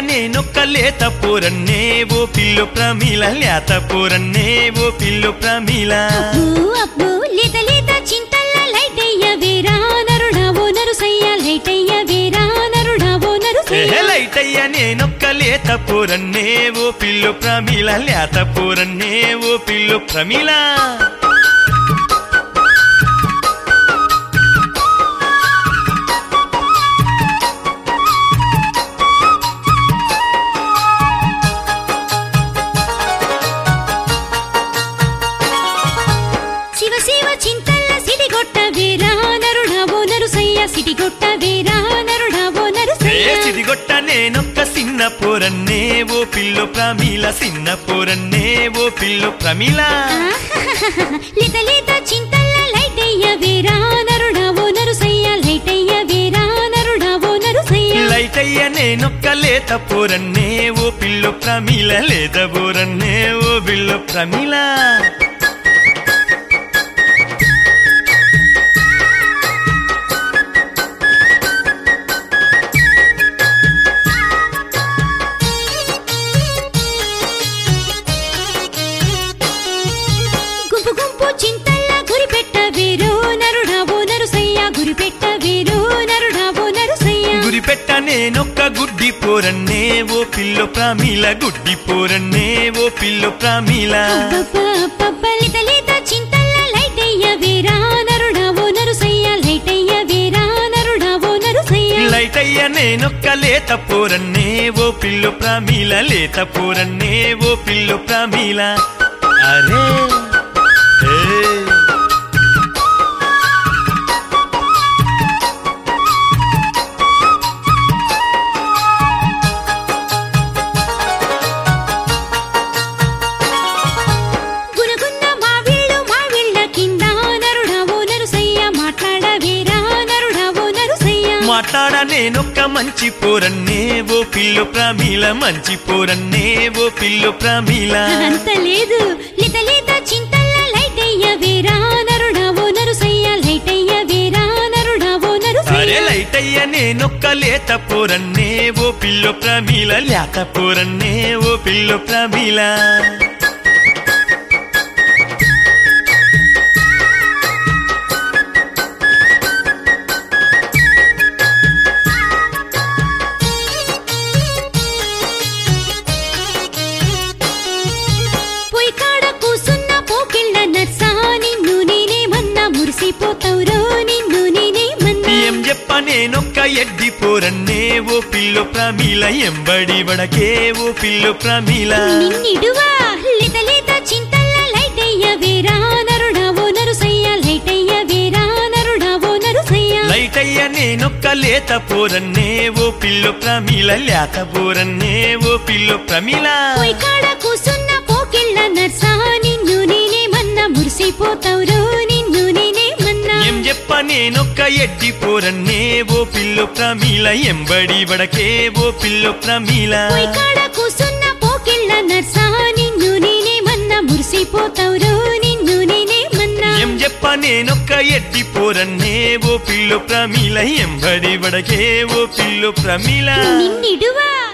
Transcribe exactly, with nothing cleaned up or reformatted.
నేనొక్క లేత పోరన్నే ఓ పిల్లు ప్రమీల లేత పోరన్నే ఓ పిల్లు ప్రమీల అబ్బో అబ్బో లేత లేత చింతల్ల లైటయ్య వేరా నరుడావో నరుసయ్య లైటయ్య వేరా నరుడావో నరుసయ్య లైటయ్య నేనొక్క లేత పోరన్నే ఓ పిల్లు ప్రమీల లేత పోరన్నే ఓ పిల్లు ప్రమీల సిటిగొట్ట వేరా నరుడావో నరుసయ్య సిటిగొట్ట నేనొక్క సిన్న పోరన్నే ఓ పిల్లు ప్రమీల సిన్న పోరన్నే ఓ పిల్లు ప్రమీల లేత లేత చింతల్ల లైటయ్య వేరా నరుడావో నరుసయ్య లైటయ్య వేరా నరుడావో నరుసయ్య లైటయ్య నేనొక్క లేత పోరన్నే ఓ పిల్లు ప్రమీల లేత పోరన్నే ఓ పిల్లు ప్రమీల గురిపెట్ట నేనొక్క గుడ్డి పోరన్నే ఓ పిల్లు ప్రమీల గుడ్డి పోరన్నే ఓ పిల్లు ప్రమీల లేత లేత చింతల్ల లైటయ్య వేరా నరుడావో నరుసయ్య లైటయ్య వేరా నరుడావో నరుసయ్య లైటయ్య నేనొక్క లేత పోరన్నే ఓ పిల్లు ప్రమీల లేత పోరన్నే ఓ పిల్లు ప్రమీల అరే మాట్లాడ నేనొక్క మంచి పోరన్నే ఓ పిల్లు ప్రమీల మంచి పోరన్నే ఓ పిల్లు ప్రమీల అంత లేదు లేత లేత చింతల్ల లైటయ్య వేరా నరుడావో నరుసయ్య లైటయ్య వేరా నరుడావో నరుసయ్య అరే లైటయ్య నేనొక్క లేత పోరన్నే ఓ పిల్లు ప్రమీల లేత పోరన్నే ఓ పిల్లు ప్రమీల ఏం చెప్ప నేనొక్క ఎడ్డి పోరన్నే ఓ పిల్లు ప్రమీల ఎంబడి వడకే ఓ పిల్లు ప్రమీల నిన్నిడువా లేత లేత చింతల్ల లైటయ్య వేరా నరుడావో నరుసయ్య లైటయ్య వేరా నరుడావో నరుసయ్య లైటయ్య నేనొక్క లేత పోరన్నే ఓ పిల్లు ప్రమీల లేత పోరన్నే ఓ పిల్లు ప్రమీల కాడ కూసున్న పోకిళ్ళ నర్సా నిన్ను నేనేమన్నా మురిసిపోతావురో నిన్ను నేనేమన్నా ఏం చెప్ప నేనొక్క ఎడ్డి పోరన్నే ఓ పిల్లు ప్రమీల ఎంబడి వడకే ఓ పిల్లు ప్రమీల కాడ కూసున్న పోకిళ్ళ నర్సా నిన్ను నేనేమన్నా మురిసిపోతావురో నిన్ను నేనేమన్నా ఏం చెప్ప నేనొక్క ఎడ్డి పోరన్నే ఓ పిల్లు ప్రమీల ఎంబడి వడకే ఓ పిల్లు ప్రమీల నిన్నిడువా